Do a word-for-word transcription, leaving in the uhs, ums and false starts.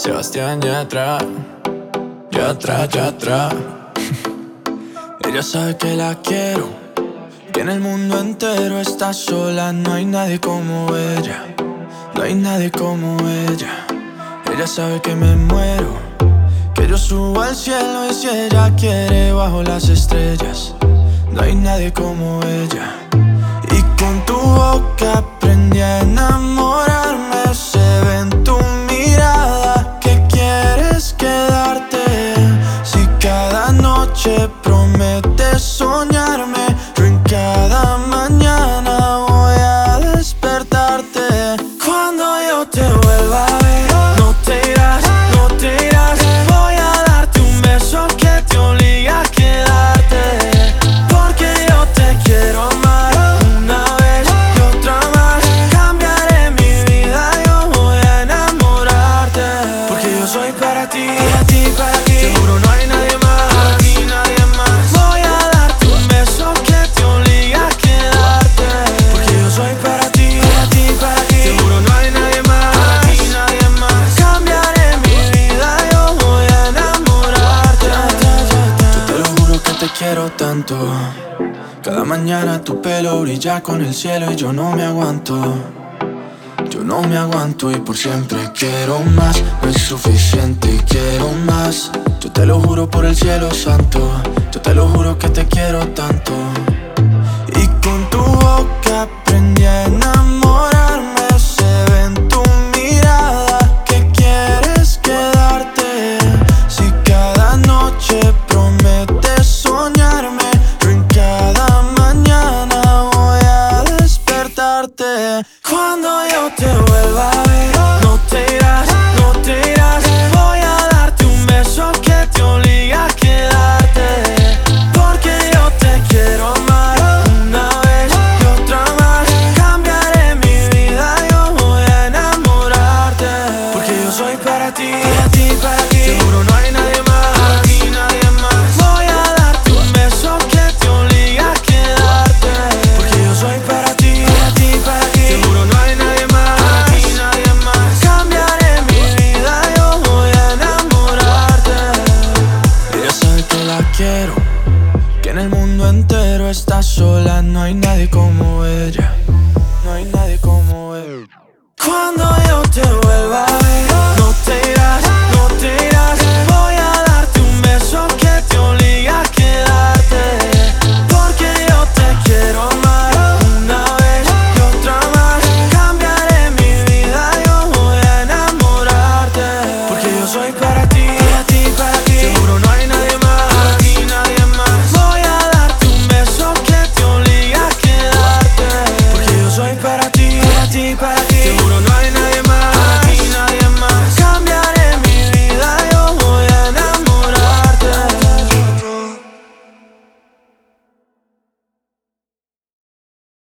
Sebastián Yatra, Yatra, Yatra. Ella sabe que la quiero, que en el mundo entero está sola. No hay nadie como ella, no hay nadie como ella. Ella sabe que me muero, que yo subo al cielo y si ella quiere bajo las estrellas. No hay nadie como ella. Y con tu boca aprendí a enamorarme. Se ve en tu mirada que quieres quedarte. Si cada noche prometes soñarme, yo en cada mañana voy a despertarte. Cuando yo te vuelva a ver, no te irás, no te irás. Voy a darte un beso que te obliga a quedarte, porque yo te quiero amar una vez y otra más. Cambiaré mi vida, yo voy a enamorarte, porque yo soy para ti, para ti, para ti. Seguro no hay nadie más, para ti nadie más. Voy a darte un beso que te obliga a quedarte, porque yo soy para ti, para ti, para ti. Seguro no hay nadie más, para ti nadie más. Cambiaré mi vida, yo voy a enamorarte. Yo te lo juro que te quiero tanto. Cada mañana tu pelo brilla con el cielo y yo no me aguanto. Yo no me aguanto y por siempre quiero más. No es suficiente y quiero más. Yo te lo juro por el cielo santo. Yo te lo juro que te quiero tanto. Y con tu boca aprendí a enamorarme. Se ve en tu mirada que quieres quedarte. Si cada noche prometes soñarme, yo en cada mañana voy a despertarte. Cuando yo te vuelva a ver, no te irás, no te irás. Voy a darte un beso que te obliga a quedarte, porque yo te quiero amar una vez y otra más. Cambiaré mi vida, yo voy a enamorarte, porque yo soy para ti, para ti, para ti. Seguro no hay nadie más, para ti nadie más. Voy a darte un beso que te obliga a quedarte, porque yo soy para ti, para ti, para ti. Seguro no hay nadie más, para ti nadie más. Cambiaré mi vida, yo voy a enamorarte. Ella sabe que la quiero, que en el mundo entero está sola. No hay nadie como ella, no hay nadie como ella. Cuando yo te